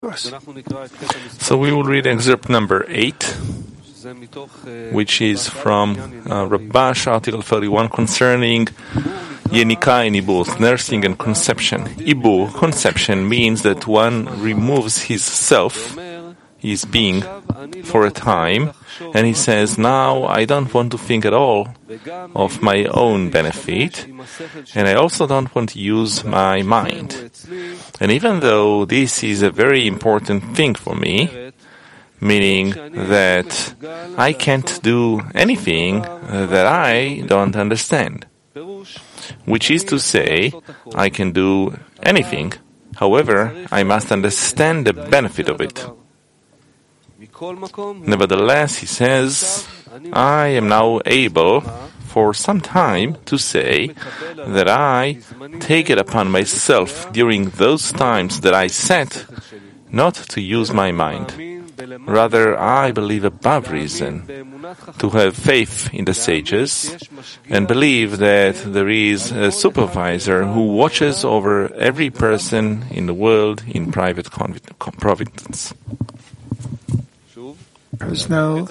So we will read excerpt number 8, which is from Rabash, article 31, concerning Yenika and Ibur, nursing and conception. Ibur, conception, means that one removes his self, his being, for a time, and he says, now I don't want to think at all of my own benefit, and I also don't want to use my mind. And even though this is a very important thing for me, meaning that I can't do anything that I don't understand, which is to say, I can do anything, however, I must understand the benefit of it. Nevertheless, he says, I am now able for some time to say that I take it upon myself during those times that I set not to use my mind. Rather, I believe above reason, to have faith in the sages, and believe that there is a supervisor who watches over every person in the world in private providence. Now,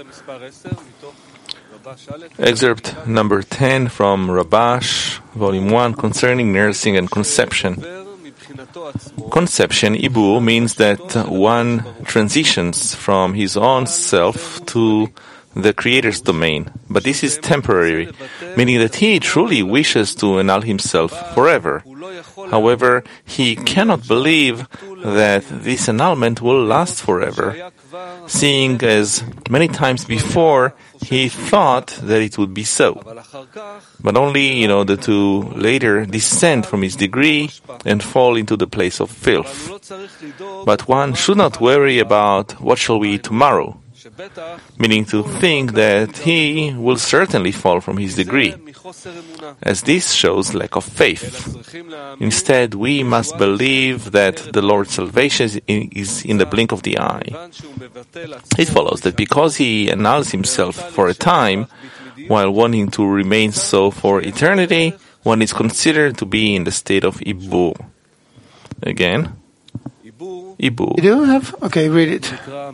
excerpt number 10 from Rabash, volume 1, concerning nursing and conception. Conception, Ibur, means that one transitions from his own self to the Creator's domain, but this is temporary, meaning that he truly wishes to annul himself forever. However, he cannot believe that this annulment will last forever, seeing as many times before he thought that it would be so, but only in order to later descend from his degree and fall into the place of filth. But one should not worry about what shall we eat tomorrow, meaning to think that he will certainly fall from his degree, as this shows lack of faith. Instead, we must believe that the Lord's salvation is in the blink of the eye. It follows that because he annuls himself for a time, while wanting to remain so for eternity, one is considered to be in the state of Ibur. Again, Ibur. you do have? Okay, read it.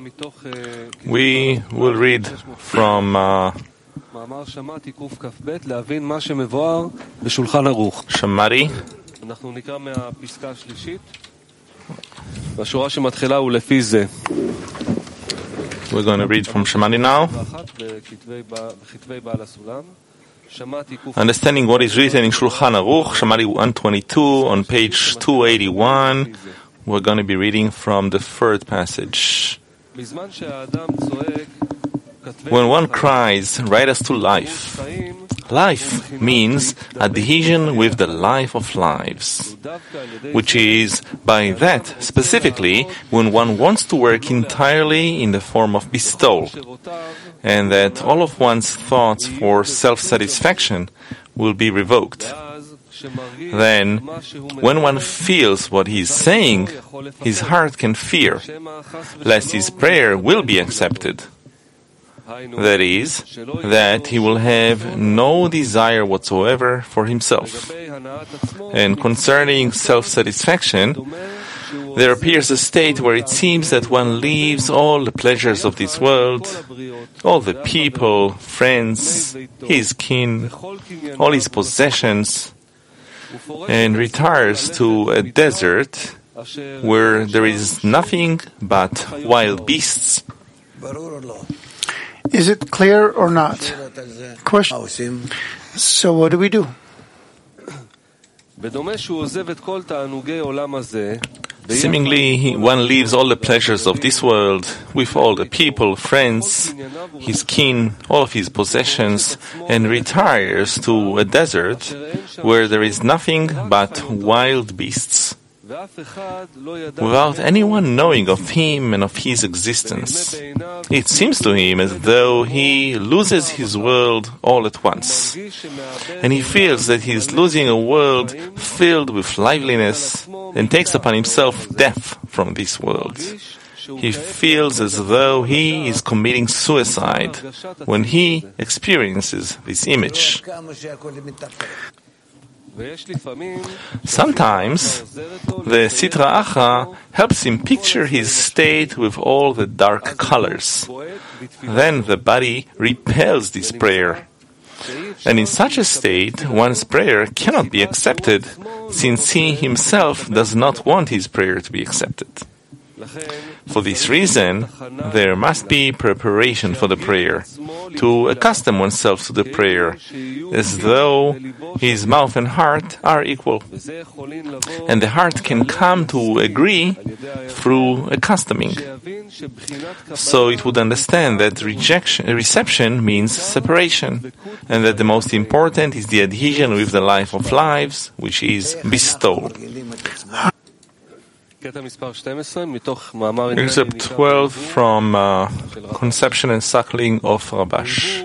We will read from Shamari. אנחנו נקרא מהפסקה השלישית. בשורה שמתחילה הוא לפי זה. We're going to read from Shamari now. Understanding what is written in Shulchan Aruch, Shamari 122, on page 281. We're going to be reading from the third passage. When one cries, write us to life. Life means adhesion with the life of lives, which is, by that, specifically, when one wants to work entirely in the form of bestowal, and that all of one's thoughts for self-satisfaction will be revoked. Then, when one feels what he is saying, his heart can fear, lest his prayer will be accepted. That is, that he will have no desire whatsoever for himself. And concerning self-satisfaction, there appears a state where it seems that one leaves all the pleasures of this world, all the people, friends, his kin, all his possessions, and retires to a desert where there is nothing but wild beasts. Is it clear or not? Question. So what do we do? Seemingly, one leaves all the pleasures of this world with all the people, friends, his kin, all of his possessions, and retires to a desert where there is nothing but wild beasts, without anyone knowing of him and of his existence. It seems to him as though he loses his world all at once, and he feels that he is losing a world filled with liveliness and takes upon himself death from this world. He feels as though he is committing suicide when he experiences this image. Sometimes the Sitra Achra helps him picture his state with all the dark colors. Then the body repels this prayer. And in such a state, one's prayer cannot be accepted, since he himself does not want his prayer to be accepted. For this reason, there must be preparation for the prayer, to accustom oneself to the prayer, as though his mouth and heart are equal. And the heart can come to agree through accustoming. So it would understand that reception means separation, and that the most important is the adhesion with the life of lives, which is bestowal. Excerpt 12 from Conception and Suckling of Rabash.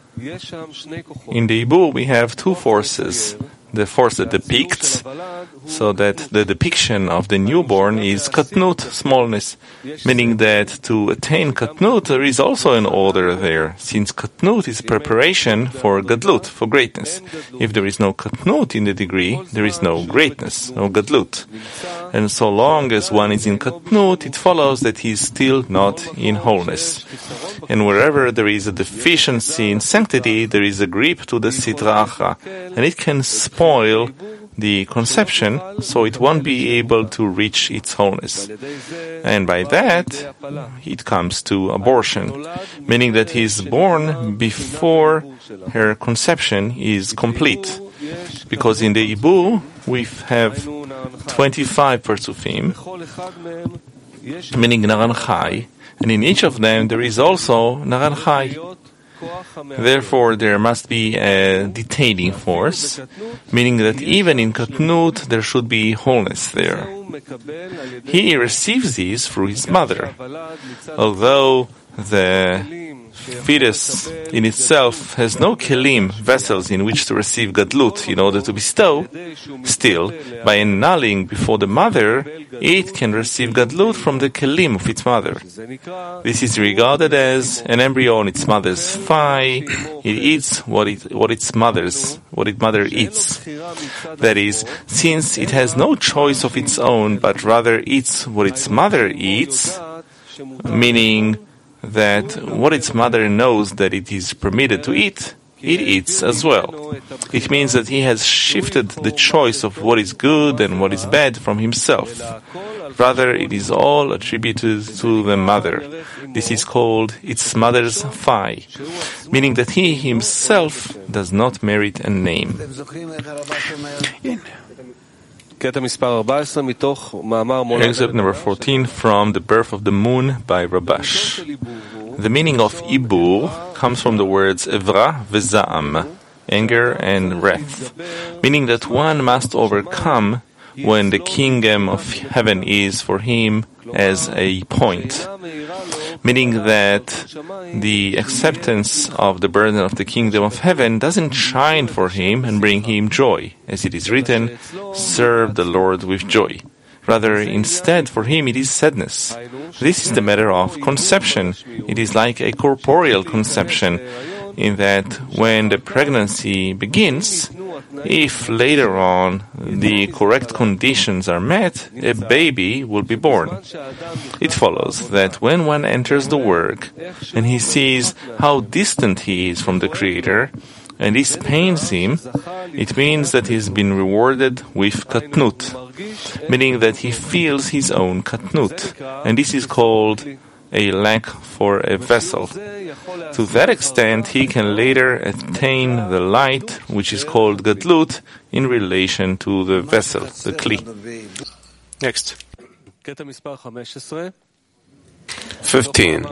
In the Ibur we have two forces. The force that depicts, so that the depiction of the newborn is katnut, smallness, meaning that to attain katnut there is also an order there, since katnut is preparation for gadlut, for greatness. If there is no katnut in the degree, there is no greatness, no gadlut. And so long as one is in katnut, it follows that he is still not in wholeness. And wherever there is a deficiency in sanctity, there is a grip to the Sitra Achra, and it can spoil the conception, so it won't be able to reach its wholeness. And by that, it comes to abortion, meaning that he is born before her conception is complete. Because in the Ibur, we have 25 Parzufim, meaning Naran Chai, and in each of them there is also Naran Chai. Therefore, there must be a detaining force, meaning that even in Katnut there should be wholeness there. He receives these through his mother. Although the fetus in itself has no kelim, vessels in which to receive gadlut in order to bestow, still, by annulling before the mother, it can receive gadlut from the kelim of its mother. This is regarded as an embryo on its mother's thigh. It eats what its mother eats. That is, since it has no choice of its own, but rather eats what its mother eats, meaning that what its mother knows that it is permitted to eat, it eats as well. It means that he has shifted the choice of what is good and what is bad from himself. Rather, it is all attributed to the mother. This is called its mother's thigh, meaning that he himself does not merit a name. Excerpt number 14 from The Birth of the Moon by Rabash. The meaning of Ibur comes from the words Evra v'Za'am, anger and wrath, meaning that one must overcome when the kingdom of heaven is for him as a point, meaning that the acceptance of the burden of the kingdom of heaven doesn't shine for him and bring him joy. As it is written, serve the Lord with joy. Rather, instead, for him it is sadness. This is the matter of conception. It is like a corporeal conception, in that when the pregnancy begins, if later on the correct conditions are met, a baby will be born. It follows that when one enters the work and he sees how distant he is from the Creator, and this pains him, it means that he has been rewarded with katnut, meaning that he feels his own katnut, and this is called a lack for a vessel. To that extent, he can later attain the light, which is called gadlut, in relation to the vessel, the kli. Next. 15.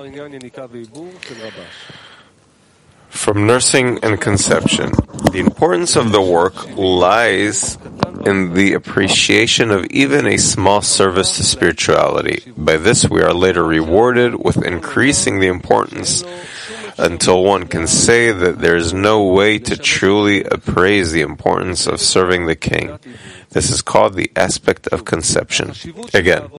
From nursing and conception. The importance of the work lies in the appreciation of even a small service to spirituality. By this we are later rewarded with increasing the importance until one can say that there is no way to truly appraise the importance of serving the king. This is called the aspect of conception. Again,